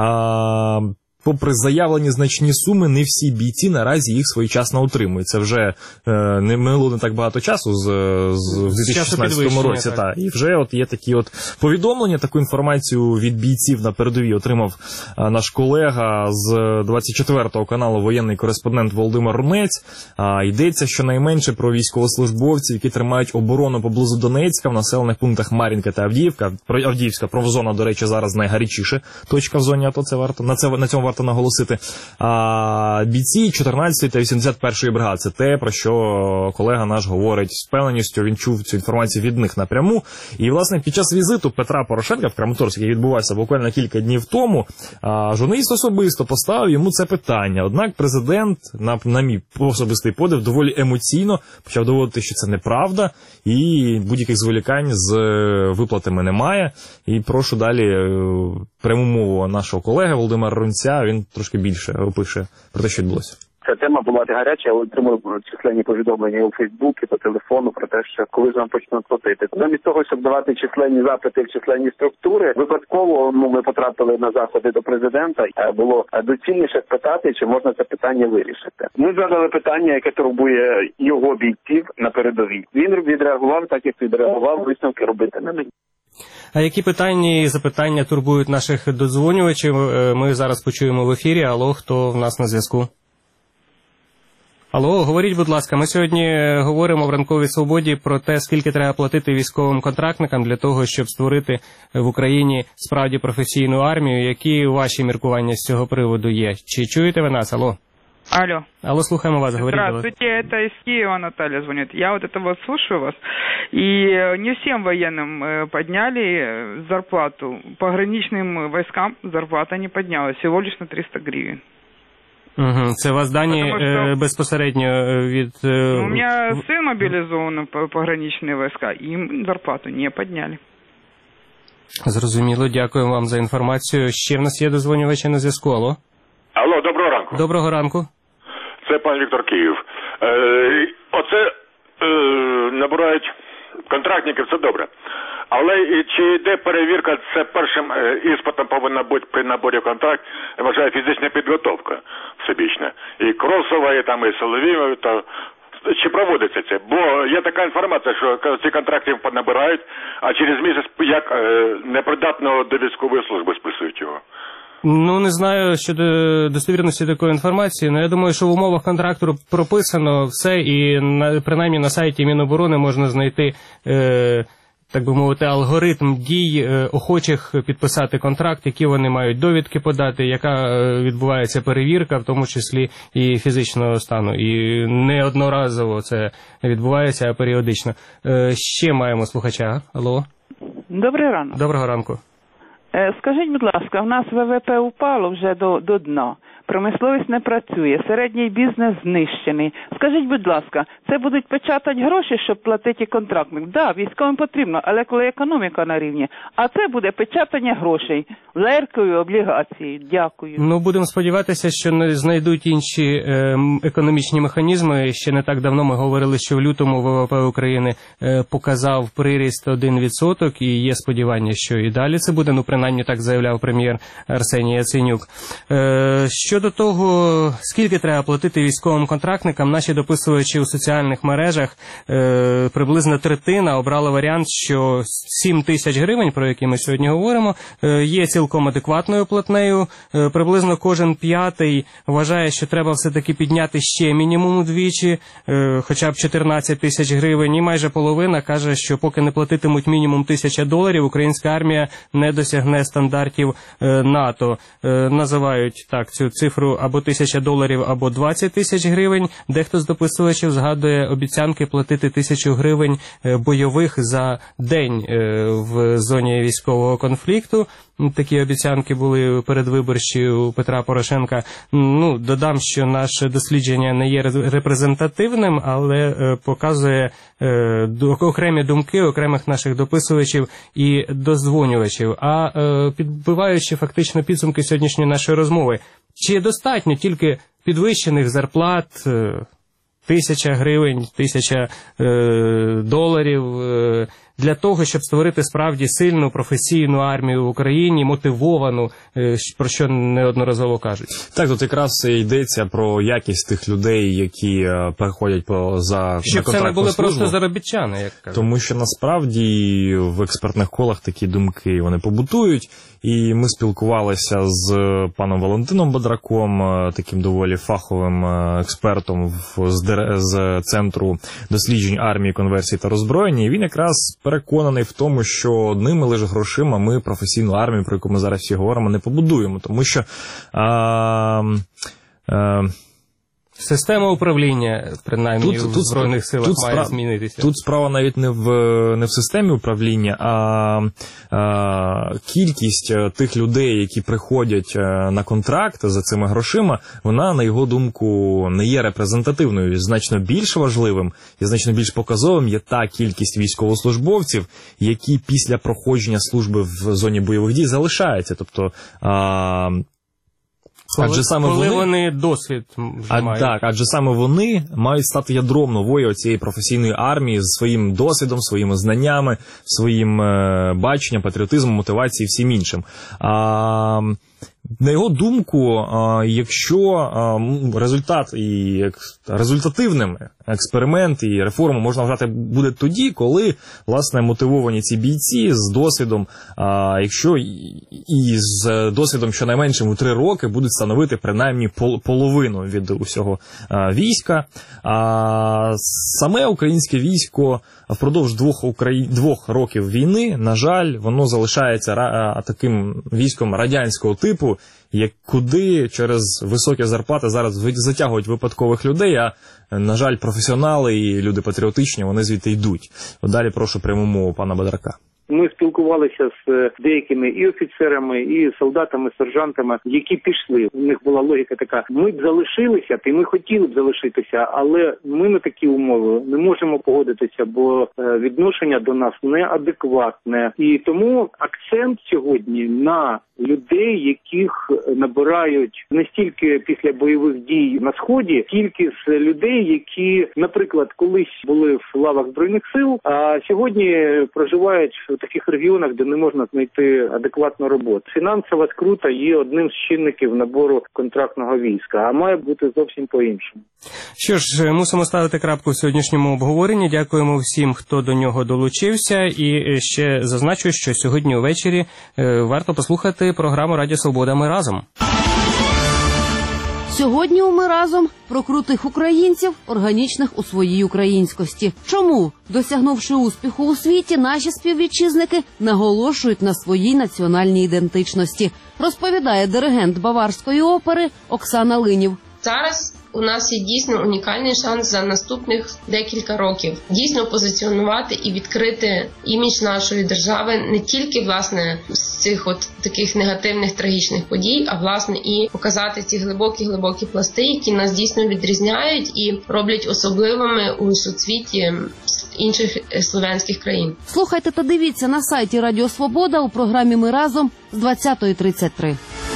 а... попри заявлені значні суми, не всі бійці наразі їх своєчасно отримують. Це вже е, не минуло не так багато часу з, з в дві тисячі шістнадцятому році. Та, і вже от є такі от повідомлення, таку інформацію від бійців на передовій отримав а, наш колега з двадцять четвертого каналу воєнний кореспондент Володимир Рунець. А, йдеться щонайменше про військовослужбовців, які тримають оборону поблизу Донецька в населених пунктах Мар'їнка та Авдіївка. Про Авдіївська промзона, до речі, зараз найгарячіша точка в зоні АТО. Це варто на це на цьому варто наголосити. А бійці чотирнадцятої та вісімдесят першої бригади, це те, про що колега наш говорить з впевненістю, він чув цю інформацію від них напряму. І, власне, під час візиту Петра Порошенка в Краматорськ, який відбувався буквально кілька днів тому, а, журналіст особисто поставив йому це питання. Однак президент, на, на мій особистий подив, доволі емоційно почав доводити, що це неправда, і будь-яких зволікань з виплатами немає. І прошу далі пряму мову нашого колеги Володимира Рунця, він трошки більше опише про те, що відбулося. ця тема була гаряча, я отримав численні повідомлення у Фейсбуці, по телефону про те, що коли ж нам почнуть платити. Замість того, щоб давати численні запити в численні структури, випадково ну, ми потрапили на заходи до президента. Було доцільніше питати, чи можна це питання вирішити. Ми задали питання, яке турбує його бійців на передовій. Він відреагував так, як відреагував, висновки робити не мені. А які питання і запитання турбують наших додзвонювачів? Ми зараз почуємо в ефірі. Алло, хто в нас на зв'язку? Алло, говоріть, будь ласка, ми сьогодні говоримо в «Ранковій свободі» про те, скільки треба платити військовим контрактникам для того, щоб створити в Україні справді професійну армію. Які ваші міркування з цього приводу є? Чи чуєте ви нас? Алло? Алло. Алло, слухаємо вас, говорите. Здравствуйте, это из Киева Наталья звонит. Я вот это вот слушаю вас, и не всем военным подняли зарплату. Пограничным войскам зарплата не поднялась, всего лишь на триста гривен. Угу. Це у вас дані Потому что... е, безпосередньо від... Е... У меня сын мобилизован в пограничные войска, им зарплату не подняли. Зрозуміло, дякую вам за інформацію. Ще в нас є дозвонювачі на зв'язку. Алло? Алло, доброго ранку. Доброго ранку. Це пан Віктор Київ. Е, оце е, набирають контрактників, це добре. Але чи йде перевірка, це першим іспитом повинна бути при наборі в контракт, я вважаю, фізична підготовка всебічна. І кросова, і там, і силові, то чи проводиться це? Бо є така інформація, що ці контракти набирають, а через місяць як непридатного до військової служби списують його. Ну, не знаю щодо достовірності такої інформації, але я думаю, що в умовах контракту прописано все, і на, принаймні на сайті Міноборони можна знайти, е, так би мовити, алгоритм дій е, охочих підписати контракт, які вони мають довідки подати, яка е, відбувається перевірка, в тому числі і фізичного стану. І не одноразово це відбувається, а періодично. Е, ще маємо слухача. Алло. Добрий ранок. Доброго ранку. Скажіть, будь ласка, в нас ВВП упало вже до, до дна, промисловість не працює, середній бізнес знищений. Скажіть, будь ласка, це будуть печатати гроші, щоб платити контрактник? Так, да, військовим потрібно, але коли економіка на рівні. А це буде печатання грошей, леркою, облігації. Дякую. Ну, будемо сподіватися, що не знайдуть інші е, економічні механізми. Ще не так давно ми говорили, що в лютому ВВП України е, показав приріст один відсоток, і є сподівання, що і далі це буде. Ну, принаймні так заявляв прем'єр Арсеній Яценюк. Е, щодо того, скільки треба платити військовим контрактникам, наші дописувачі у соціальних мережах, е, приблизно третина обрали варіант, що сім тисяч гривень, про які ми сьогодні говоримо, е, є цілком адекватною платнею. Е, приблизно кожен п'ятий вважає, що треба все-таки підняти ще мінімум удвічі, е, хоча б чотирнадцять тисяч гривень, і майже половина каже, що поки не платитимуть мінімум тисяча доларів, українська армія не досягне стандартів е, НАТО. Е, називають так цю цифру або тисяча доларів, або двадцять тисяч гривень. Дехто з дописувачів згадує обіцянки платити тисячу гривень е, бойових за день е, в зоні військового конфлікту. Такі обіцянки були передвиборчі у Петра Порошенка. Ну, додам, що наше дослідження не є репрезентативним, але показує окремі думки окремих наших дописувачів і дозвонювачів. А підбиваючи фактично підсумки сьогоднішньої нашої розмови, чи достатньо тільки підвищених зарплат, тисяча гривень, тисяча е, доларів е, для того, щоб створити справді сильну професійну армію в Україні, мотивовану, е, про що неодноразово кажуть. Так, тут якраз йдеться про якість тих людей, які е, переходять по, за щоб це не були просто заробітчани, як кажуть. Тому що насправді в експертних колах такі думки вони побутують. І ми спілкувалися з паном Валентином Бодраком, таким доволі фаховим експертом з, з Центру досліджень армії, конверсії та роззброєння. І він якраз переконаний в тому, що одними лише грошима ми професійну армію, про яку ми зараз всі говоримо, не побудуємо. Тому що... А, а, Система управління, принаймні, тут, в Збройних силах тут має справ... змінитися. Тут справа навіть не в, не в системі управління, а, а кількість тих людей, які приходять на контракт за цими грошима, вона, на його думку, не є репрезентативною. Значно більш важливим і значно більш показовим є та кількість військовослужбовців, які після проходження служби в зоні бойових дій залишаються. Тобто... А, Коли, адже саме коли вони, вони досвід а, мають. Так, адже саме вони мають стати ядром нової цієї професійної армії з своїм досвідом, своїми знаннями, своїм е, баченням, патріотизмом, мотивацією і всім іншим. А, на його думку, якщо результат і результативним експеримент і реформу можна вважати буде тоді, коли, власне, мотивовані ці бійці з досвідом, якщо і з досвідом щонайменшим у три роки будуть становити принаймні половину від усього війська. Саме українське військо впродовж двох, Украї... двох років війни, на жаль, воно залишається таким військом радянського типу, як куди через високі зарплати зараз затягують випадкових людей, а, на жаль, професіонали і люди патріотичні, вони звідти йдуть. Далі прошу пряму мову пана Бадарка. Ми спілкувалися з деякими і офіцерами, і солдатами, сержантами, які пішли. У них була логіка така: ми б залишилися, і ми хотіли б залишитися, але ми на такі умови не можемо погодитися, бо відношення до нас неадекватне. І тому акцент сьогодні на людей, яких набирають не стільки після бойових дій на Сході, тільки з людей, які, наприклад, колись були в лавах Збройних сил, а сьогодні проживають в таких регіонах, де не можна знайти адекватну роботу. Фінансова скрута є одним з чинників набору контрактного війська, а має бути зовсім по-іншому. Що ж, мусимо ставити крапку в сьогоднішньому обговоренні. Дякуємо всім, хто до нього долучився. І ще зазначу, що сьогодні увечері варто послухати програму «Радіо Свобода. Ми разом». Сьогодні у «Ми разом» про крутих українців, органічних у своїй українськості. Чому, досягнувши успіху у світі, наші співвітчизники наголошують на своїй національній ідентичності, розповідає диригент Баварської опери Оксана Линів. Зараз у нас є дійсно унікальний шанс за наступних декілька років дійсно позиціонувати і відкрити імідж нашої держави не тільки, власне, з цих от таких негативних трагічних подій, а, власне, і показати ці глибокі-глибокі пласти, які нас дійсно відрізняють і роблять особливими у соцвіті інших слов'янських країн. Слухайте та дивіться на сайті Радіо Свобода у програмі «Ми разом» з двадцятої тридцять три.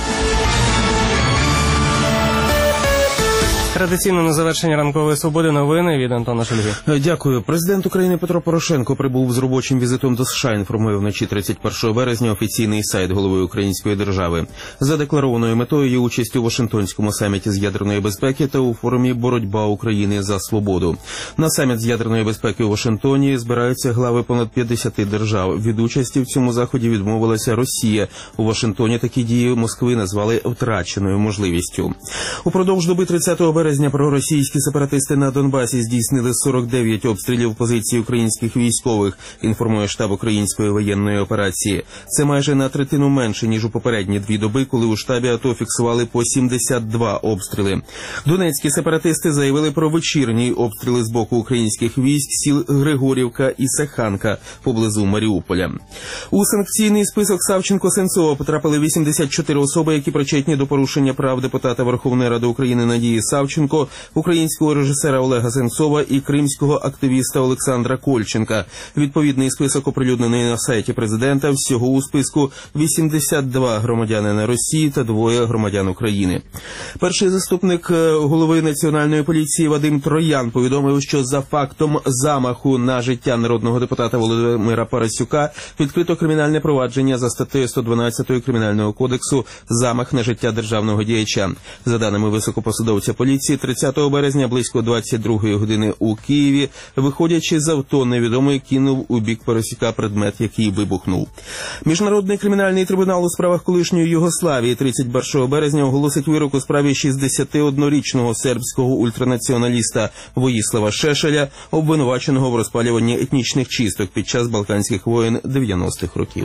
Традиційно на завершення ранкової свободи новини від Антона Шульги. Дякую. Президент України Петро Порошенко прибув з робочим візитом до США, інформує вночі тридцять першого березня офіційний сайт голови української держави. За декларованою метою є участь у Вашингтонському саміті з ядерної безпеки та у форумі «Боротьба України за свободу». На саміт з ядерної безпеки у Вашингтоні збираються глави понад п'ятдесяти держав. Від участі в цьому заході відмовилася Росія. У Вашингтоні такі дії Москви назвали втраченою можливістю. Упродовж доби тридцятого березня проросійські сепаратисти на Донбасі здійснили сорок дев'ять обстрілів позицій українських військових, інформує штаб української воєнної операції. Це майже на третину менше, ніж у попередні дві доби, коли у штабі АТО фіксували по сімдесят два обстріли. Донецькі сепаратисти заявили про вечірні обстріли з боку українських військ сіл Григорівка і Саханка поблизу Маріуполя. У санкційний список Савченко-Сенцова потрапили вісімдесят чотири особи, які причетні до порушення прав депутата Верховної Ради України Надії Савченко, українського режисера Олега Сенцова і кримського активіста Олександра Кольченка. Відповідний список оприлюднений на сайті президента. Всього у списку вісімдесят два громадянина Росії та двоє громадян України. Перший заступник голови Національної поліції Вадим Троян повідомив, що за фактом замаху на життя народного депутата Володимира Парасюка відкрито кримінальне провадження за статтею сто дванадцять Кримінального кодексу «Замах на життя державного діяча». За даними високопосадовця поліції, тридцятого березня близько двадцять другої години у Києві, виходячи з авто, невідомий кинув у бік Парасюка предмет, який вибухнув. Міжнародний кримінальний трибунал у справах колишньої Югославії тридцять першого березня оголосить вирок у справі шістдесятиоднорічного сербського ультранаціоналіста Воїслава Шешеля, обвинуваченого в розпалюванні етнічних чисток під час Балканських воєн дев'яностих років.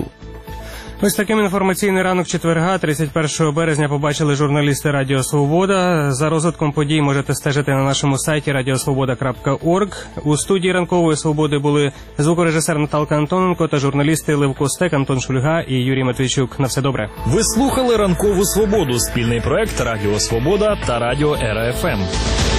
Ось таким інформаційний ранок четверга, тридцять першого березня, побачили журналісти Радіо Свобода. За розвитком подій можете стежити на нашому сайті радіосвобода крапка орг. У студії ранкової свободи були звукорежисер Наталка Антоненко та журналісти Левко Стек, Антон Шульга і Юрій Матвійчук. На все добре. Ви слухали ранкову свободу, спільний проект Радіо Свобода та Радіо Ера Еф Ем.